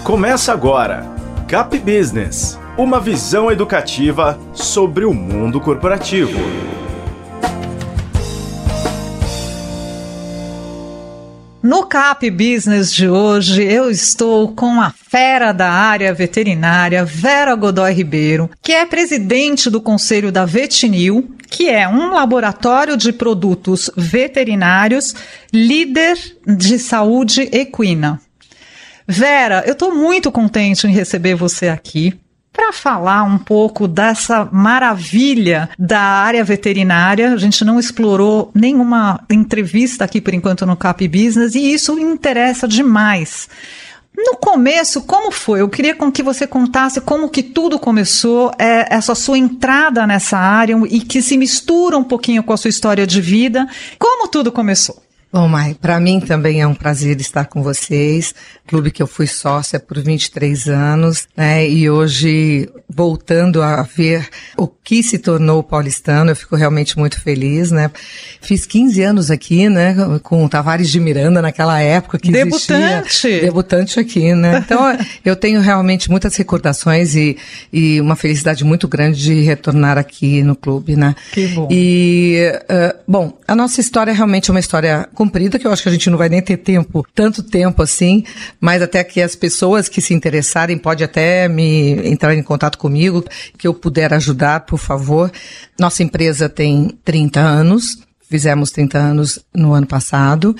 Começa agora, Cap Business, uma visão educativa sobre o mundo corporativo. No Cap Business de hoje, eu estou com a fera da área veterinária, Vera Godoy Ribeiro, que é presidente do Conselho da Vetinil, que é um laboratório de produtos veterinários, líder de saúde equina. Vera, eu estou muito contente em receber você aqui para falar um pouco dessa maravilha da área veterinária. A gente não explorou nenhuma entrevista aqui por enquanto no Cap Business e isso interessa demais. No começo, como foi? Eu queria que você contasse como que tudo começou, essa sua entrada nessa área e que se mistura um pouquinho com a sua história de vida. Como tudo começou? Bom, Mai, para mim também é um prazer estar com vocês. Clube que eu fui sócia por 23 anos, né? E hoje, voltando a ver o que se tornou o Paulistano, eu fico realmente muito feliz, né? Fiz 15 anos aqui, né? Com o Tavares de Miranda naquela época que existia. Debutante aqui, né? Então, eu tenho realmente muitas recordações e uma felicidade muito grande de retornar aqui no clube, né? Que bom. E, bom, a nossa história é realmente uma história comprida, que eu acho que a gente não vai nem ter tanto tempo assim, mas até que as pessoas que se interessarem podem até entrar em contato comigo, que eu puder ajudar, por favor. Nossa empresa tem 30 anos, fizemos 30 anos no ano passado,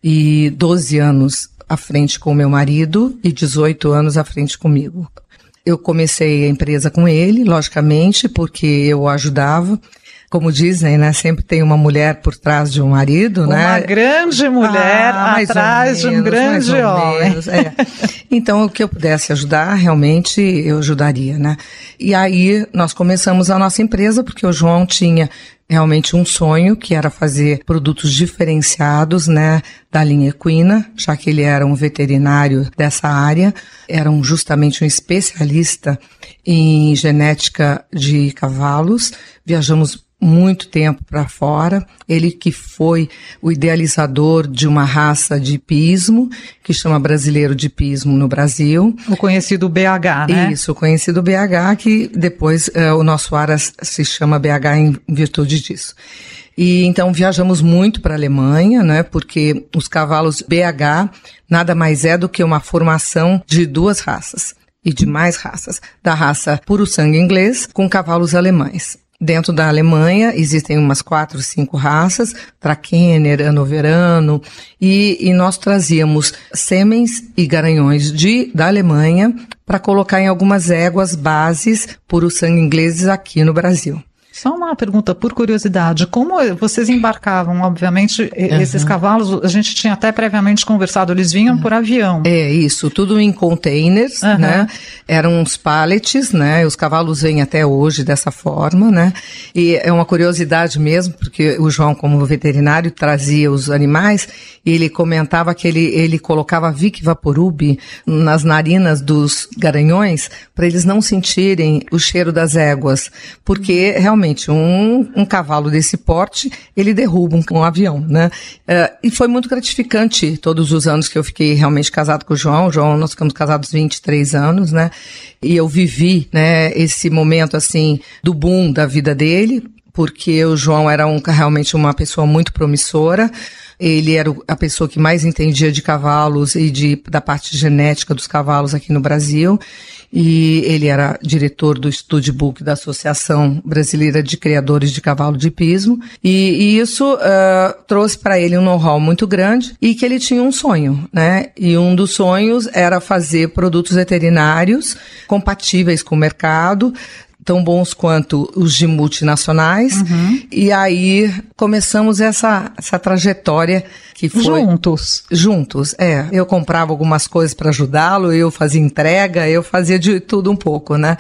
e 12 anos à frente com o meu marido e 18 anos à frente comigo. Eu comecei a empresa com ele, logicamente, porque eu o ajudava. Como dizem, né? Sempre tem uma mulher por trás de um marido, né? Uma grande mulher atrás de um grande homem. Então, o que eu pudesse ajudar, realmente, eu ajudaria, né? E aí, nós começamos a nossa empresa, porque o João tinha realmente um sonho, que era fazer produtos diferenciados, né? Da linha equina, já que ele era um veterinário dessa área, era justamente um especialista em genética de cavalos. Viajamos muito tempo para fora. Ele que foi o idealizador de uma raça de hipismo, que chama Brasileiro de Hipismo no Brasil. O conhecido BH, né? Isso, o conhecido BH, que depois o nosso ARA se chama BH em virtude disso. E então viajamos muito para a Alemanha, né? Porque os cavalos BH nada mais é do que uma formação de duas raças e de mais raças, da raça puro sangue inglês com cavalos alemães. Dentro da Alemanha existem umas 4, 5 raças, Trakehner, Hannoverano, e nós trazíamos sêmens e garanhões da Alemanha para colocar em algumas éguas bases puro sangue ingleses aqui no Brasil. Só uma pergunta, por curiosidade, como vocês embarcavam, obviamente, esses cavalos, a gente tinha até previamente conversado, eles vinham por avião. É isso, tudo em containers, né? Eram uns pallets, né? Os cavalos vêm até hoje dessa forma, né? E é uma curiosidade mesmo, porque o João, como veterinário, trazia os animais e ele comentava que ele colocava Vic Vaporub nas narinas dos garanhões para eles não sentirem o cheiro das éguas, porque realmente um cavalo desse porte, ele derruba um avião, né? E foi muito gratificante todos os anos que eu fiquei realmente casado com o João. Nós ficamos casados 23 anos, né? E eu vivi, né, esse momento, assim, do boom da vida dele, porque o João era realmente uma pessoa muito promissora. Ele era a pessoa que mais entendia de cavalos e da parte genética dos cavalos aqui no Brasil. E ele era diretor do Studbook da Associação Brasileira de Criadores de Cavalo de Hipismo. E isso trouxe para ele um know-how muito grande e que ele tinha um sonho, né? E um dos sonhos era fazer produtos veterinários compatíveis com o mercado, tão bons quanto os de multinacionais. E aí começamos essa trajetória que foi... Juntos, é. Eu comprava algumas coisas para ajudá-lo, eu fazia entrega, eu fazia de tudo um pouco, né?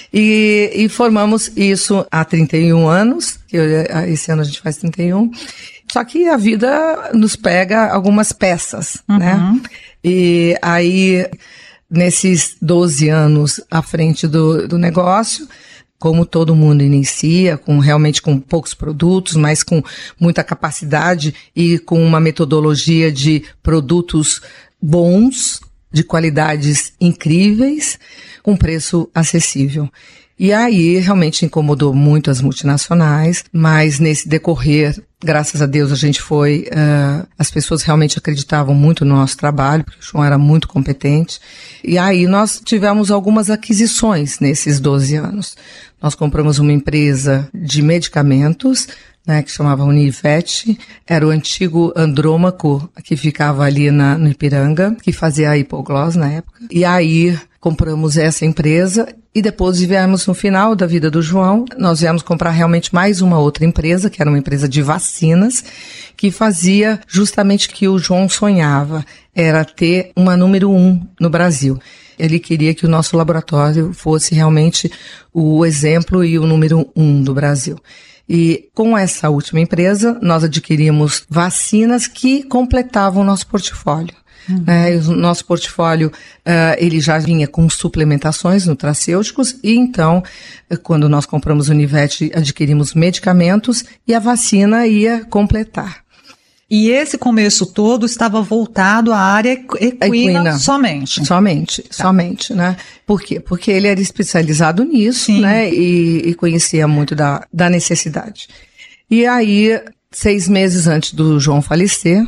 E formamos isso há 31 anos, esse ano a gente faz 31. Só que a vida nos pega algumas peças, né? E aí, nesses 12 anos à frente do negócio, como todo mundo inicia, realmente com poucos produtos, mas com muita capacidade e com uma metodologia de produtos bons, de qualidades incríveis, com preço acessível. E aí realmente incomodou muito as multinacionais, mas nesse decorrer, graças a Deus, a gente foi... as pessoas realmente acreditavam muito no nosso trabalho, porque o João era muito competente. E aí nós tivemos algumas aquisições nesses 12 anos. Nós compramos uma empresa de medicamentos, né, que chamava Univet, era o antigo Andrômaco, que ficava ali no Ipiranga, que fazia a Hipoglós na época. E aí compramos essa empresa e depois viemos no final da vida do João, nós viemos comprar realmente mais uma outra empresa, que era uma empresa de vacinas, que fazia justamente o que o João sonhava, era ter uma número 1 no Brasil. Ele queria que o nosso laboratório fosse realmente o exemplo e o número 1 do Brasil. E com essa última empresa, nós adquirimos vacinas que completavam o nosso portfólio. O nosso portfólio, ele já vinha com suplementações nutracêuticos e então, quando nós compramos o Univet, adquirimos medicamentos e a vacina ia completar. E esse começo todo estava voltado à área equina somente? Somente, né? Por quê? Porque ele era especializado nisso, sim, né? E conhecia muito da necessidade. E aí, 6 meses antes do João falecer,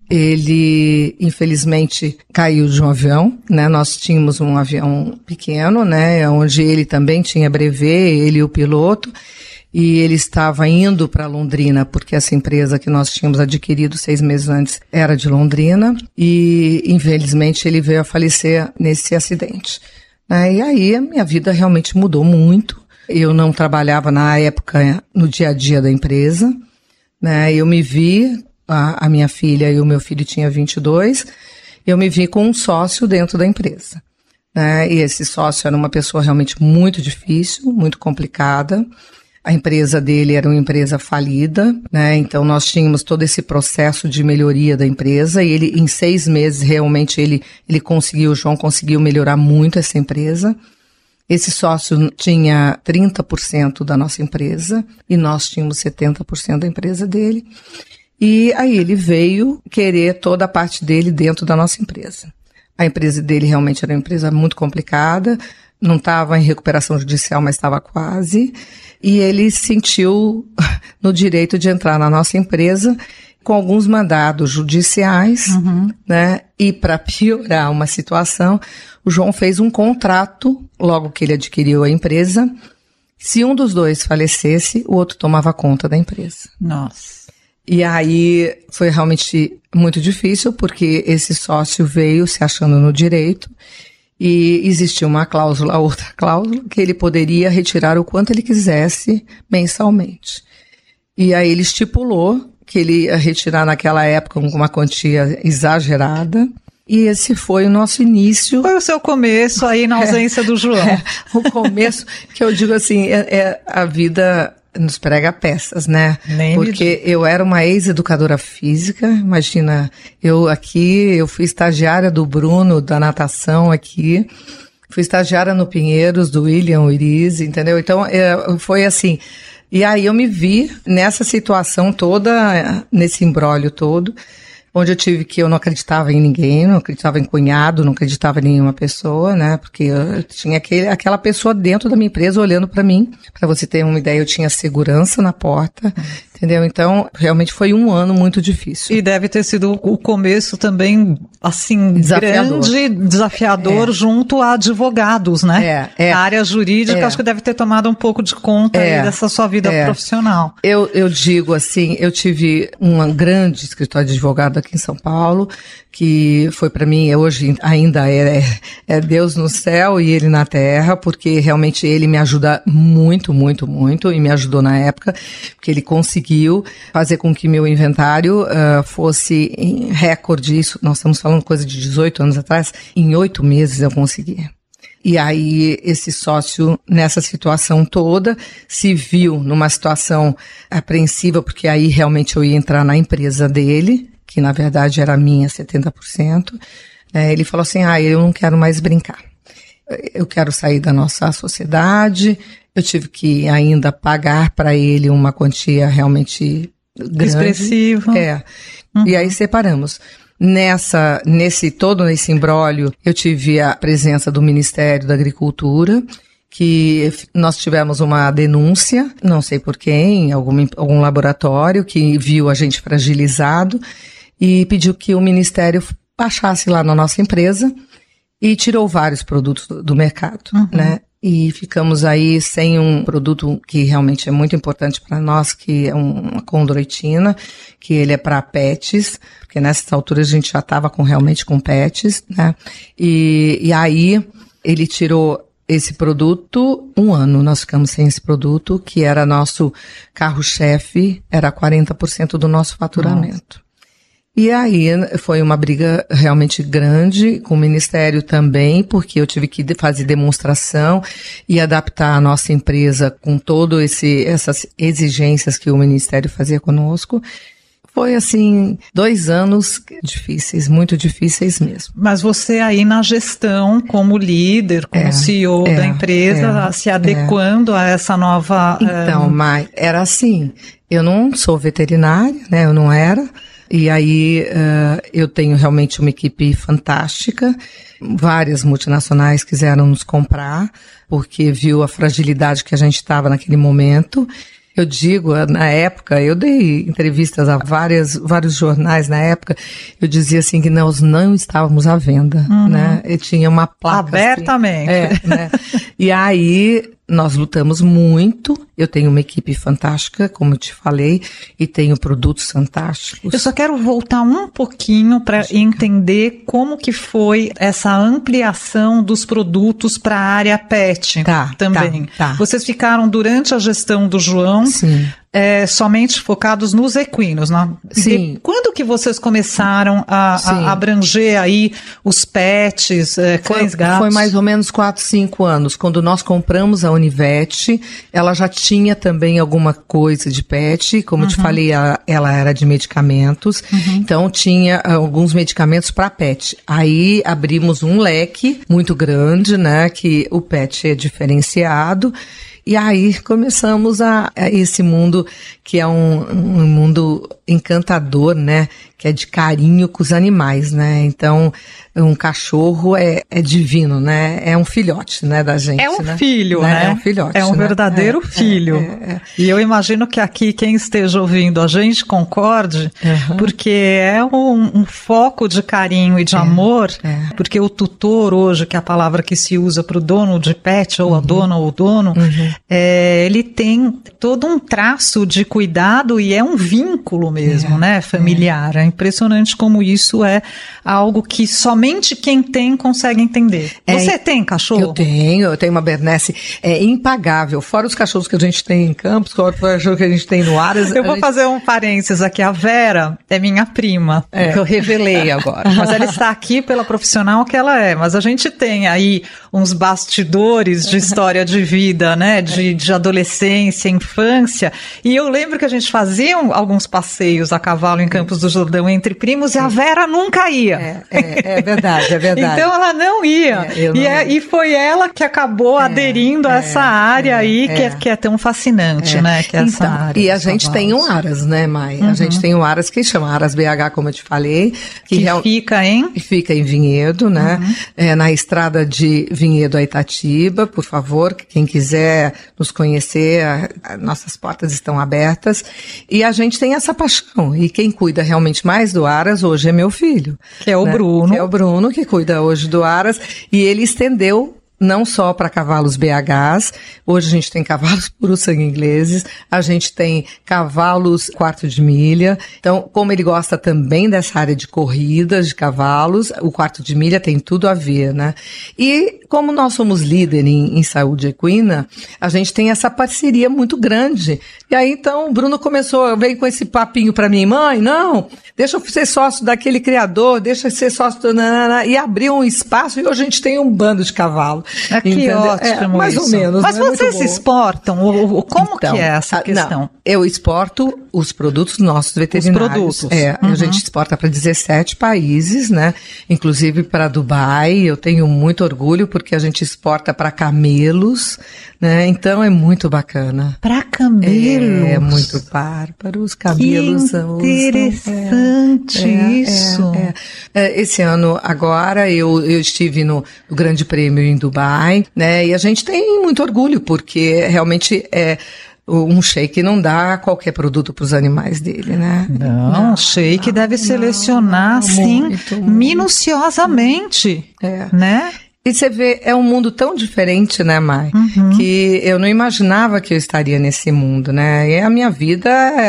ele, infelizmente, caiu de um avião, né? Nós tínhamos um avião pequeno, né? Onde ele também tinha brevet, ele e o piloto, e ele estava indo para Londrina, porque essa empresa que nós tínhamos adquirido 6 meses antes era de Londrina, e, infelizmente, ele veio a falecer nesse acidente. E aí, a minha vida realmente mudou muito. Eu não trabalhava, na época, no dia a dia da empresa, né? Eu me vi... A minha filha e o meu filho tinha 22, eu me vi com um sócio dentro da empresa, né? E esse sócio era uma pessoa realmente muito difícil, muito complicada. A empresa dele era uma empresa falida, né? Então nós tínhamos todo esse processo de melhoria da empresa e ele, em 6 meses, realmente ele conseguiu, o João conseguiu melhorar muito essa empresa. Esse sócio tinha 30% da nossa empresa e nós tínhamos 70% da empresa dele. E aí ele veio querer toda a parte dele dentro da nossa empresa. A empresa dele realmente era uma empresa muito complicada, não estava em recuperação judicial, mas estava quase. E ele se sentiu no direito de entrar na nossa empresa com alguns mandados judiciais, né? E para piorar uma situação, o João fez um contrato, logo que ele adquiriu a empresa. Se um dos dois falecesse, o outro tomava conta da empresa. Nossa. E aí foi realmente muito difícil, porque esse sócio veio se achando no direito e existia uma cláusula, outra cláusula, que ele poderia retirar o quanto ele quisesse mensalmente. E aí ele estipulou que ele ia retirar naquela época uma quantia exagerada. E esse foi o nosso início. Foi o seu começo aí na ausência do João. O começo, que eu digo assim, a vida... nos prega peças, né? Porque eu era uma ex-educadora física, imagina, eu fui estagiária do Bruno, da natação aqui, fui estagiária no Pinheiros, do William Uriz, entendeu? Então, foi assim, e aí eu me vi nessa situação toda, nesse imbróglio todo, onde eu não acreditava em ninguém, não acreditava em cunhado, não acreditava em nenhuma pessoa, né? Porque eu tinha aquela pessoa dentro da minha empresa olhando para mim. Para você ter uma ideia, eu tinha segurança na porta, entendeu? Então, realmente foi um ano muito difícil. E deve ter sido o começo também, assim, desafiador junto a advogados, né? A área jurídica, acho que deve ter tomado um pouco de conta aí dessa sua vida profissional. Eu digo assim, eu tive um grande escritório de advogado aqui em São Paulo, que foi para mim, hoje ainda é Deus no céu e ele na terra, porque realmente ele me ajuda muito, muito, muito, e me ajudou na época, porque ele conseguiu fazer com que meu inventário fosse em recorde, isso nós estamos falando coisa de 18 anos atrás, em 8 meses eu consegui. E aí esse sócio, nessa situação toda, se viu numa situação apreensiva, porque aí realmente eu ia entrar na empresa dele, que na verdade era minha 70%, ele falou assim, eu não quero mais brincar. Eu quero sair da nossa sociedade, eu tive que ainda pagar para ele uma quantia realmente grande. Expressiva. E aí separamos. Todo esse imbróglio, eu tive a presença do Ministério da Agricultura, que nós tivemos uma denúncia, não sei por quem, algum laboratório que viu a gente fragilizado e pediu que o Ministério baixasse lá na nossa empresa e tirou vários produtos do mercado, né? E ficamos aí sem um produto que realmente é muito importante para nós, que é uma condroitina, que ele é para pets, porque nessa altura a gente já estava realmente com pets, né? E aí ele tirou esse produto, 1 ano nós ficamos sem esse produto, que era nosso carro-chefe, era 40% do nosso faturamento. Nossa. E aí foi uma briga realmente grande com o Ministério também, porque eu tive que fazer demonstração e adaptar a nossa empresa com essas exigências que o Ministério fazia conosco. Foi, assim, 2 anos difíceis, muito difíceis mesmo. Mas você aí na gestão, como líder, como CEO da empresa, se adequando a essa nova... Então, Mai, era assim, eu não sou veterinária, né, eu não era... E aí eu tenho realmente uma equipe fantástica, várias multinacionais quiseram nos comprar, porque viu a fragilidade que a gente estava naquele momento. Eu digo, na época, eu dei entrevistas a vários jornais na época, eu dizia assim que nós não estávamos à venda, né? E tinha uma placa abertamente. Assim, né? E aí nós lutamos muito, eu tenho uma equipe fantástica, como eu te falei, e tenho produtos fantásticos. Eu só quero voltar um pouquinho para entender como que foi essa ampliação dos produtos para a área pet também. Tá. Vocês ficaram durante a gestão do João somente focados nos equinos, né? Sim. E quando que vocês começaram a abranger aí os pets, cães, gatos? Foi mais ou menos 4, 5 anos. Quando nós compramos a Univete, ela já tinha também alguma coisa de pet, como eu te falei, ela era de medicamentos, então tinha alguns medicamentos para pet. Aí abrimos um leque muito grande, né, que o pet é diferenciado. E aí começamos a esse mundo que é um mundo encantador, né? Que é de carinho com os animais, né? Então, um cachorro é divino, né? É um filhote, né, da gente. É um filho, né? É um filhote. É um verdadeiro filho. E eu imagino que aqui quem esteja ouvindo a gente concorde, porque é um foco de carinho e de amor, porque o tutor hoje, que é a palavra que se usa para o dono de pet, ou a dona ou o dono, ele tem todo um traço de cuidado e é um vínculo mesmo, né, familiar. É impressionante como isso é algo que somente quem tem consegue entender. Você tem cachorro? Eu tenho uma Bernese impagável, fora os cachorros que a gente tem em Campos, fora os cachorros que a gente tem no Aras. Eu vou fazer um parênteses aqui, a Vera é minha prima, que eu revelei agora, mas ela está aqui pela profissional que ela é, mas a gente tem aí uns bastidores de história de vida, né, de adolescência, infância, e eu lembro que a gente fazia alguns passeios a cavalo em Campos do Jordão entre primos e a Vera nunca ia. É verdade. Então ela não ia. E foi ela que acabou aderindo a essa área aí que é tão fascinante, né? Que é essa área. E a gente tem um Aras, né, Mai? A gente tem um Aras que chama Aras BH, como eu te falei. Que fica em Vinhedo, né? Na estrada de Vinhedo a Itatiba, por favor, quem quiser nos conhecer, nossas portas estão abertas. E a gente tem essa paixão. E quem cuida realmente mais do Aras hoje é meu filho. Que é o Bruno. Que é o Bruno, que cuida hoje do Aras. E ele estendeu não só para cavalos BHs, hoje a gente tem cavalos puro sangue ingleses, a gente tem cavalos quarto de milha, então como ele gosta também dessa área de corridas de cavalos, o quarto de milha tem tudo a ver, né? E como nós somos líder em saúde equina, a gente tem essa parceria muito grande. E aí então o Bruno veio com esse papinho para mim, mãe, não, deixa eu ser sócio daquele criador, deixa eu ser sócio e abriu um espaço e hoje a gente tem um bando de cavalo. Que ótimo. Mais ou menos. Mas vocês exportam? Como que é essa questão? Não, eu exporto os produtos nossos veterinários. Os produtos. A gente exporta para 17 países, né? Inclusive para Dubai. Eu tenho muito orgulho porque a gente exporta para camelos, né? Então é muito bacana. Para camelos? É muito bárbaro. Os camelos são... Interessante isso. Esse ano, agora, eu estive no Grande Prêmio em Dubai, né? E a gente tem muito orgulho, porque realmente um sheik não dá qualquer produto para os animais dele, né? Não, o sheik deve selecionar, assim, minuciosamente, né? E você vê, é um mundo tão diferente, né, Mai? Que eu não imaginava que eu estaria nesse mundo, né? E a minha vida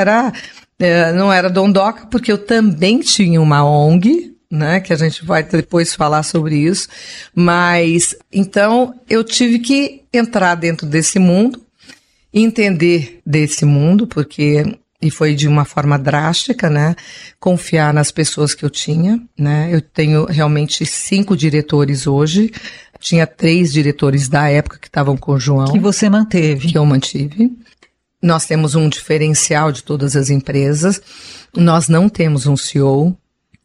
não era dondoca, porque eu também tinha uma ONG, né, que a gente vai depois falar sobre isso, mas, então, eu tive que entrar dentro desse mundo, entender desse mundo, e foi de uma forma drástica, né, confiar nas pessoas que eu tinha, né, eu tenho realmente 5 diretores hoje, tinha 3 diretores da época que estavam com o João. Que você manteve. Que eu mantive. Nós temos um diferencial de todas as empresas, nós não temos um CEO.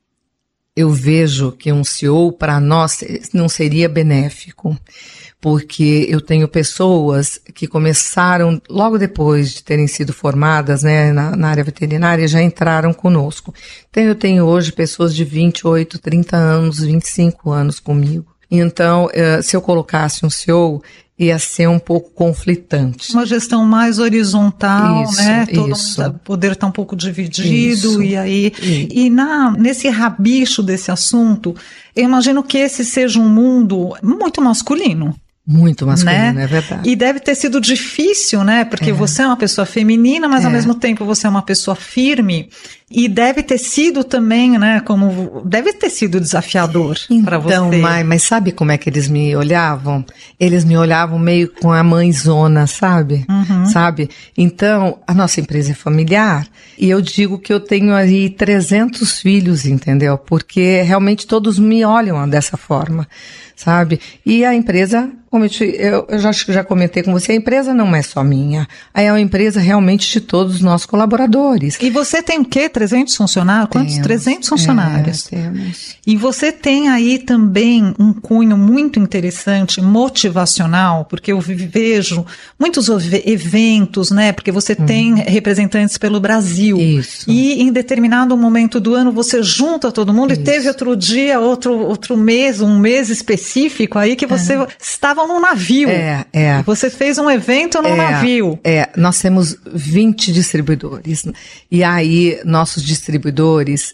Eu vejo que um CEO para nós não seria benéfico, porque eu tenho pessoas que começaram logo depois de terem sido formadas, né, na área veterinária, já entraram conosco. Então eu tenho hoje pessoas de 28, 30 anos, 25 anos comigo. Então, se eu colocasse um CEO, ia ser um pouco conflitante. Uma gestão mais horizontal, isso, né? Todo mundo poder estar um pouco dividido, e aí... E nesse rabicho desse assunto, eu imagino que esse seja um mundo muito masculino. Muito masculino, né? É verdade. E deve ter sido difícil, né? Porque você é uma pessoa feminina, mas ao mesmo tempo você é uma pessoa firme. E deve ter sido também, né? Deve ter sido desafiador para você. Então, mas sabe como é que eles me olhavam? Eles me olhavam meio com a mãezona, sabe? Sabe? Então, a nossa empresa é familiar. E eu digo que eu tenho aí 300 filhos, entendeu? Porque realmente todos me olham dessa forma, sabe? E a empresa, como eu já comentei com você, a empresa não é só minha. É uma empresa realmente de todos os nossos colaboradores. E você tem o quê? 300 funcionários? Quantos? 300 funcionários. Temos. E você tem aí também um cunho muito interessante, motivacional, porque eu vejo muitos eventos, né? Porque você tem representantes pelo Brasil. Isso. E em determinado momento do ano você junta todo mundo. Isso. E teve outro dia, outro mês, um mês específico aí que você estavam num navio. Você fez um evento num navio. Nós temos 20 distribuidores. E aí, nossos distribuidores,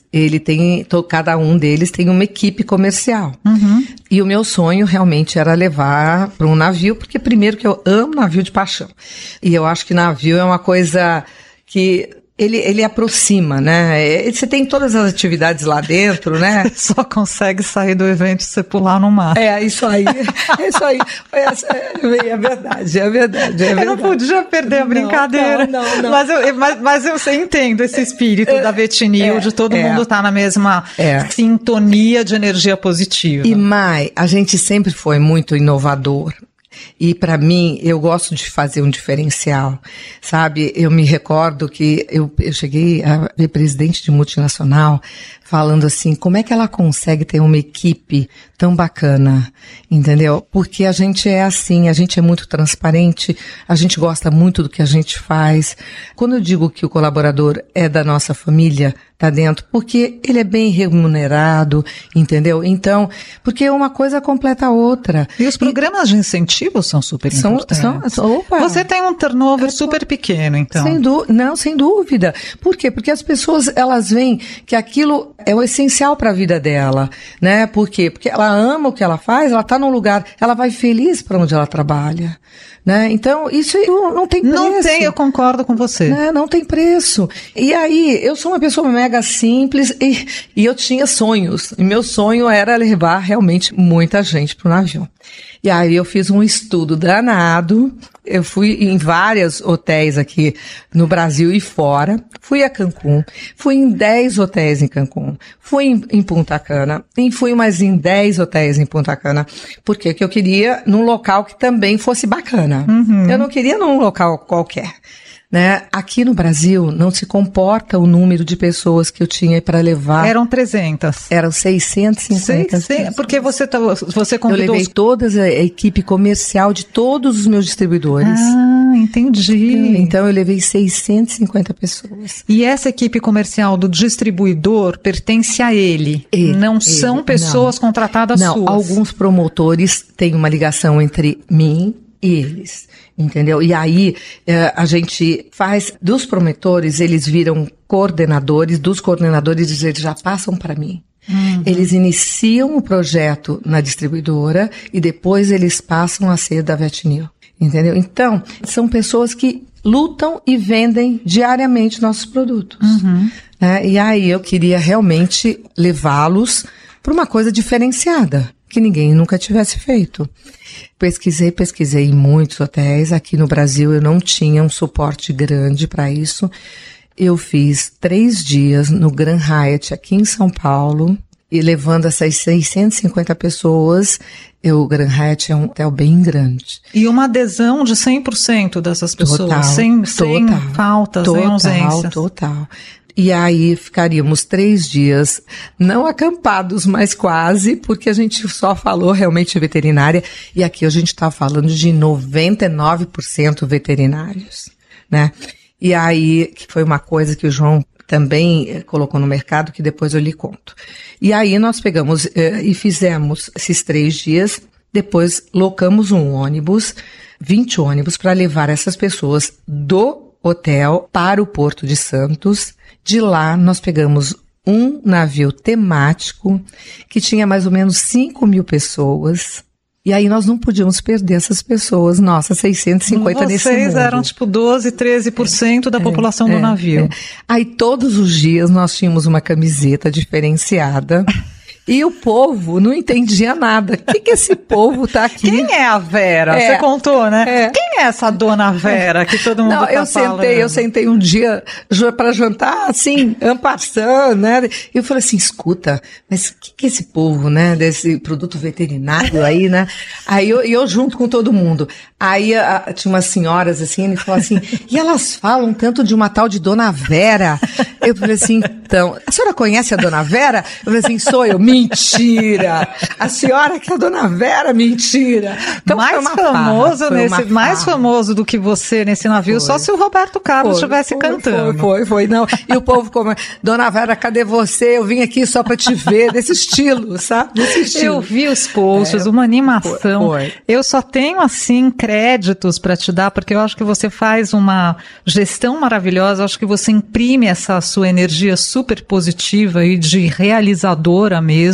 cada um deles tem uma equipe comercial. E o meu sonho realmente era levar para um navio, porque primeiro que eu amo navio de paixão. E eu acho que navio é uma coisa que ele aproxima, né? Você tem todas as atividades lá dentro, né? Só consegue sair do evento se você pular no mar. Isso aí. É verdade. Eu não podia perder a brincadeira. Não. Mas eu entendo esse espírito da Vetinil, de todo mundo estar na mesma sintonia de energia positiva. E, Mai, a gente sempre foi muito inovador. E para mim, eu gosto de fazer um diferencial, sabe? Eu me recordo que eu cheguei a ver presidente de multinacional falando assim, como é que ela consegue ter uma equipe tão bacana, entendeu? Porque a gente é assim, a gente é muito transparente, a gente gosta muito do que a gente faz. Quando eu digo que o colaborador é da nossa família, tá dentro, porque ele é bem remunerado, entendeu? Então, porque uma coisa completa a outra. E os programas de incentivo são super importantes. Opa. Você tem um turnover super pequeno, então. Sem dúvida. Por quê? Porque as pessoas, elas veem que aquilo é o essencial para a vida dela, né? Por quê? Porque ela ama o que ela faz, ela tá num lugar, ela vai feliz para onde ela trabalha, né? Então, isso não tem preço. Não tem, eu concordo com você. Né? Não tem preço. E aí, eu sou uma pessoa mega simples e eu tinha sonhos. E meu sonho era levar realmente muita gente pro navio. E aí eu fiz um estudo danado, eu fui em vários hotéis aqui no Brasil e fora, fui a Cancún, fui em 10 hotéis em Cancún. bom. Fui em Punta Cana, e fui mais em 10 hotéis em Punta Cana, porque eu queria num local que também fosse bacana. Eu não queria num local qualquer. Né? Aqui no Brasil não se comporta o número de pessoas que eu tinha para levar. Eram 300. Eram 650. Porque você convidou... Eu levei toda a equipe comercial de todos os meus distribuidores. Ah, entendi. Então eu levei 650 pessoas. E essa equipe comercial do distribuidor pertence a ele? Não são pessoas contratadas suas? Não, alguns promotores têm uma ligação entre mim e eles. Entendeu? E aí, a gente faz, dos promotores, eles viram coordenadores, dos coordenadores eles já passam para mim. Eles iniciam o projeto na distribuidora e depois eles passam a ser da VetNew. Entendeu? Então, são pessoas que lutam e vendem diariamente nossos produtos. E aí eu queria realmente levá-los para uma coisa diferenciada, que ninguém nunca tivesse feito. Pesquisei em muitos hotéis. Aqui no Brasil eu não tinha um suporte grande para isso. Eu fiz 3 dias no Grand Hyatt aqui em São Paulo e levando essas 650 pessoas. O Grand Hyatt é um hotel bem grande. E uma adesão de 100% dessas pessoas, sem faltas, sem ausências. Total. E aí ficaríamos 3 dias, não acampados, mas quase, porque a gente só falou realmente veterinária, e aqui a gente está falando de 99% veterinários, né? E aí, que foi uma coisa que o João também colocou no mercado, que depois eu lhe conto. E aí nós pegamos e fizemos esses 3 dias, depois locamos um ônibus, 20 ônibus, para levar essas pessoas do hotel para o Porto de Santos. De lá, nós pegamos um navio temático que tinha mais ou menos 5.000 pessoas. E aí nós não podíamos perder essas pessoas, nossa, 650 nesse mundo. Vocês eram tipo 12, 13% da população do navio. Aí todos os dias nós tínhamos uma camiseta diferenciada. E o povo não entendia nada. O que esse povo tá aqui? Quem é a Vera? Você contou, né? Quem é essa dona Vera que todo mundo tá falando? Eu sentei um dia para jantar, assim, en passant, né? E eu falei assim, escuta, mas o que esse povo, né, desse produto veterinário aí, né? Aí eu junto com todo mundo. Aí tinha umas senhoras assim, ele falou assim, e elas falam tanto de uma tal de Dona Vera. Eu falei assim, então, a senhora conhece a Dona Vera? Eu falei assim, sou eu. Mentira! A senhora que é a Dona Vera, mentira! Então, mais famoso do que você nesse navio, só se o Roberto Carlos estivesse cantando. Foi, não. E o povo como, Dona Vera, cadê você? Eu vim aqui só pra te ver, desse estilo, sabe? Desse estilo. Eu vi os posts, uma animação. Eu só tenho, assim, créditos pra te dar, porque eu acho que você faz uma gestão maravilhosa, eu acho que você imprime essa sua energia super positiva e de realizadora mesmo.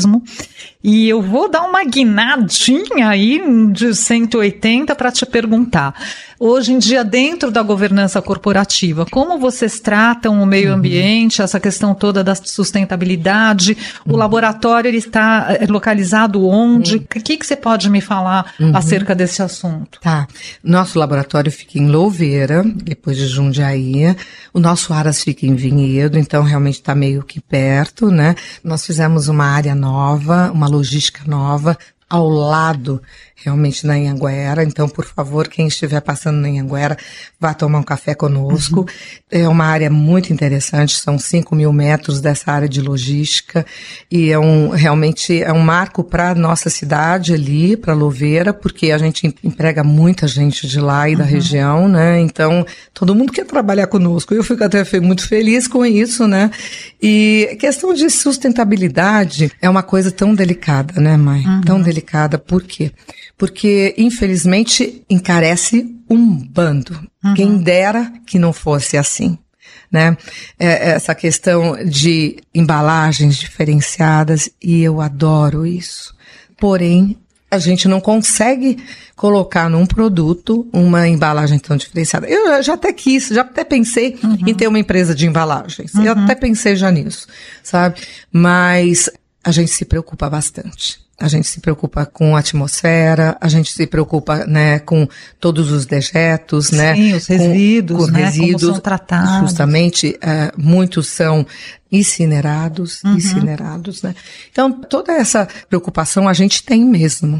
E eu vou dar uma guinadinha aí de 180 para te perguntar. Hoje em dia, dentro da governança corporativa, como vocês tratam o meio ambiente, essa questão toda da sustentabilidade? O laboratório ele está localizado onde? O que você pode me falar acerca desse assunto? Tá. Nosso laboratório fica em Louveira, depois de Jundiaí. O nosso Aras fica em Vinhedo, então realmente está meio que perto, né? Nós fizemos uma área nova, uma logística nova, ao lado, realmente, na Anhanguera. Então, por favor, quem estiver passando na Anhanguera, vá tomar um café conosco. É uma área muito interessante, são 5.000 metros dessa área de logística, e realmente é um marco para nossa cidade ali, para Louveira, porque a gente emprega muita gente de lá e da região, né? Então, todo mundo quer trabalhar conosco. Eu fico até muito feliz com isso, né? E questão de sustentabilidade é uma coisa tão delicada, né, mãe? Tão delicada. Por quê? Porque, infelizmente, encarece um bando. Quem dera que não fosse assim, né? Essa questão de embalagens diferenciadas, e eu adoro isso. Porém, a gente não consegue colocar num produto uma embalagem tão diferenciada. Eu já até pensei em ter uma empresa de embalagens. Eu até pensei já nisso, sabe? Mas a gente se preocupa bastante. A gente se preocupa com a atmosfera, a gente se preocupa, né, com todos os dejetos, né? Sim, os resíduos, com né? Resíduos, como são tratados. Justamente, muitos são incinerados, né? Então, toda essa preocupação a gente tem mesmo,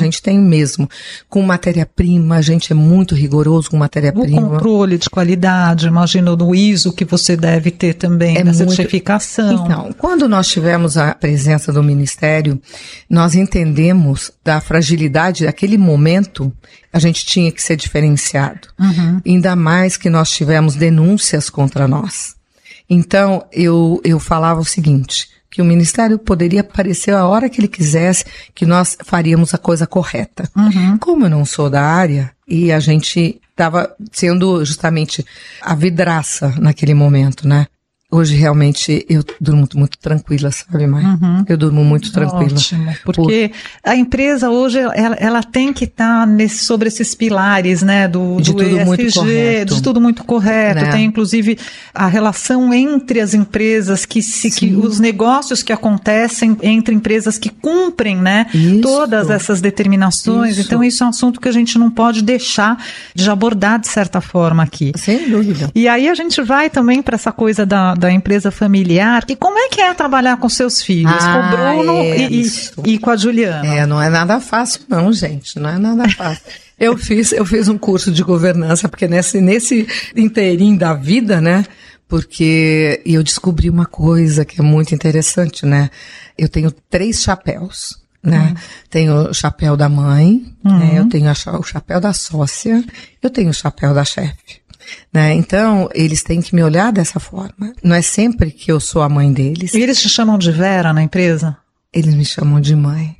Com matéria-prima, a gente é muito rigoroso com matéria-prima. O controle de qualidade, imagino, do ISO que você deve ter também, da certificação. Então, quando nós tivemos a presença do Ministério, nós entendemos da fragilidade daquele momento, a gente tinha que ser diferenciado. Ainda mais que nós tivemos denúncias contra nós. Então, eu falava o seguinte, que o Ministério poderia aparecer a hora que ele quisesse, que nós faríamos a coisa correta. Como eu não sou da área, e a gente estava sendo justamente a vidraça naquele momento, né? Hoje, realmente, eu durmo muito tranquila, sabe, Mai? Eu durmo muito tranquila. Ótimo, porque a empresa hoje, ela tem que estar sobre esses pilares, né, do tudo ESG, muito correto. de tudo muito correto. Né? Tem, inclusive, a relação entre as empresas, que os negócios que acontecem entre empresas que cumprem, né, todas essas determinações. Então, isso é um assunto que a gente não pode deixar de abordar de certa forma aqui. Sem dúvida. E aí a gente vai também para essa coisa da empresa familiar, que como é que é trabalhar com seus filhos, com o Bruno e com a Juliana? Não é nada fácil não, gente, não é nada fácil. Eu fiz um curso de governança, porque nesse inteirinho da vida, né, porque eu descobri uma coisa que é muito interessante, né, eu tenho 3 chapéus. Né? Tenho o chapéu da mãe, né? Eu tenho o chapéu da sócia, eu tenho o chapéu da chefe. Né? Então, eles têm que me olhar dessa forma. Não é sempre que eu sou a mãe deles. E eles te chamam de Vera na empresa? Eles me chamam de mãe.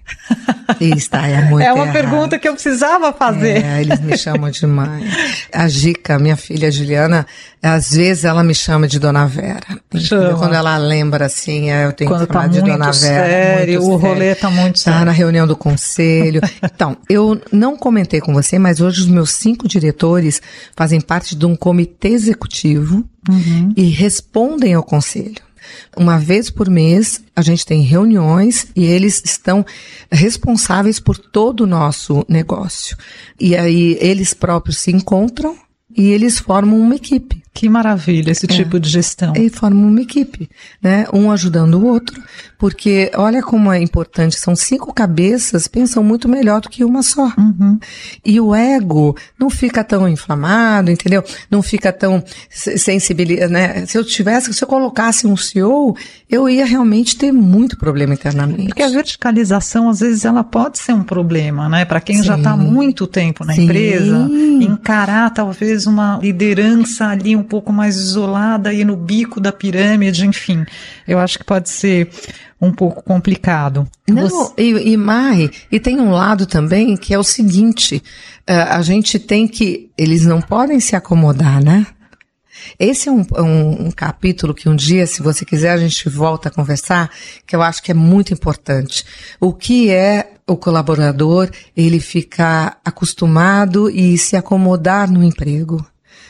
É uma pergunta que eu precisava fazer. Eles me chamam de mãe. A Gica, minha filha Juliana, às vezes ela me chama de Dona Vera. Quando ela lembra assim, eu tenho que falar de Dona Vera. Sério, o rolê tá muito sério. Tá na reunião do conselho. Então, eu não comentei com você, mas hoje os meus 5 diretores fazem parte de um comitê executivo e respondem ao conselho. Uma vez por mês, a gente tem reuniões e eles estão responsáveis por todo o nosso negócio. E aí, eles próprios se encontram e eles formam uma equipe. Que maravilha esse tipo de gestão. E formam uma equipe, né? Um ajudando o outro, porque olha como é importante, são 5 cabeças, pensam muito melhor do que uma só. E o ego não fica tão inflamado, entendeu? Não fica tão sensibilizado, né? Se eu colocasse um CEO, eu ia realmente ter muito problema internamente. Porque a verticalização, às vezes, ela pode ser um problema, né? Para quem já está há muito tempo na empresa, encarar talvez uma liderança ali um pouco mais isolada e no bico da pirâmide, enfim, eu acho que pode ser um pouco complicado. Mai, e tem um lado também que é o seguinte, a gente tem que, eles não podem se acomodar, né? Esse é um capítulo que um dia, se você quiser, a gente volta a conversar, que eu acho que é muito importante. O que é o colaborador, ele ficar acostumado e se acomodar no emprego?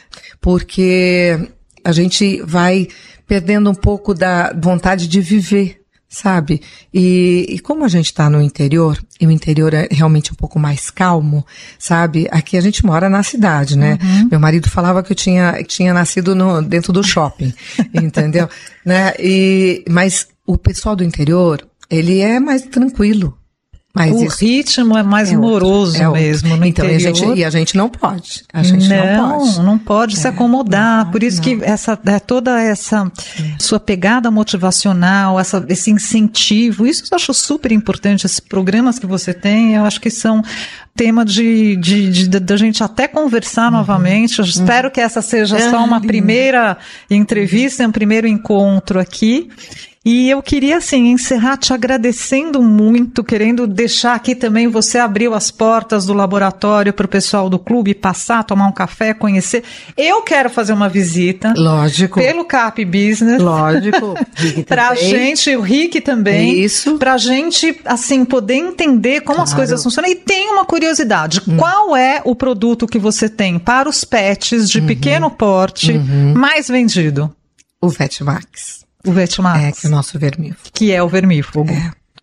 Porque a gente vai perdendo um pouco da vontade de viver, sabe? E como a gente está no interior, e o interior é realmente um pouco mais calmo, sabe? Aqui a gente mora na cidade, né? Meu marido falava que eu tinha nascido dentro do shopping, entendeu? Né? Mas o pessoal do interior, ele é mais tranquilo. Mas o ritmo é mais moroso mesmo no então, interior. A gente não pode. Não pode se acomodar. Por isso que toda essa sua pegada motivacional, esse incentivo, isso eu acho super importante. Esses programas que você tem, eu acho que são tema da gente até conversar novamente. Eu espero que essa seja só uma primeira entrevista, um primeiro encontro aqui. E eu queria, assim, encerrar te agradecendo muito, querendo deixar aqui também, você abriu as portas do laboratório para o pessoal do clube passar, tomar um café, conhecer. Eu quero fazer uma visita. Lógico. Pelo CAP Business. Lógico. Pra gente, o Rick também. Isso. Pra gente, assim, poder entender como as coisas funcionam. E tem uma curiosidade. Qual é o produto que você tem para os pets de pequeno porte mais vendido? O VetMax. O VetMax. Que é o nosso vermífugo. Que é o vermífugo.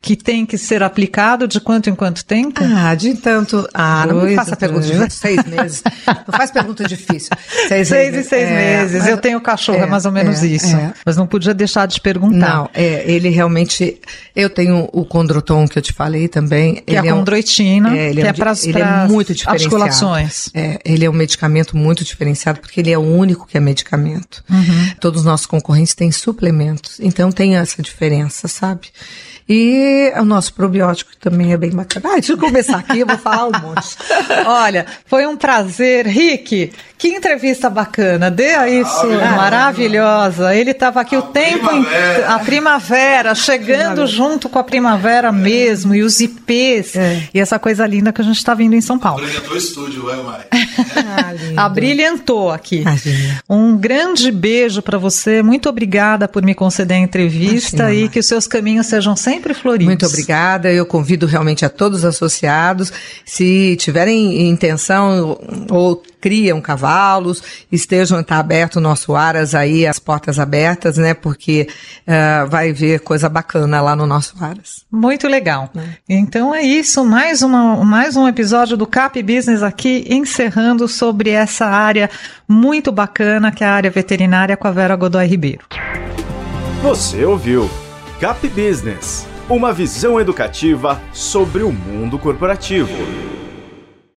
que tem que ser aplicado de quanto em quanto tempo? De tanto... não me faça pergunta de 6 meses. Não faz pergunta difícil. 6 meses. Mas eu tenho cachorro, é mais ou menos isso. Mas não podia deixar de perguntar. Não, ele realmente... Eu tenho o Condroton, que eu te falei também. Que é a condroitina, que é para as articulações. Ele é um medicamento muito diferenciado, porque ele é o único que é medicamento. Todos os nossos concorrentes têm suplementos. Então tem essa diferença, sabe? E o nosso probiótico também é bem bacana. Deixa eu começar aqui, eu vou falar um monte. Olha, foi um prazer. Rick, que entrevista bacana. Dê a isso, maravilhosa. Ele estava aqui o tempo inteiro. A primavera, chegando junto com a primavera mesmo, e os IPs, e essa coisa linda que a gente está vendo em São Paulo. Brilhantou o estúdio, Mari? Abrilhantou aqui. Um grande beijo para você. Muito obrigada por me conceder a entrevista e que os seus caminhos sejam sempre floridos. Muito obrigada. Eu convido realmente a todos os associados, se tiverem intenção ou criam cavalos, tá aberto o nosso Aras aí, as portas abertas, né? Porque vai ver coisa bacana lá no nosso Aras. Muito legal. Então é isso, mais um episódio do Cap Business aqui, encerrando sobre essa área muito bacana, que é a área veterinária, com a Vera Godoy Ribeiro. Você ouviu Cap Business, uma visão educativa sobre o mundo corporativo.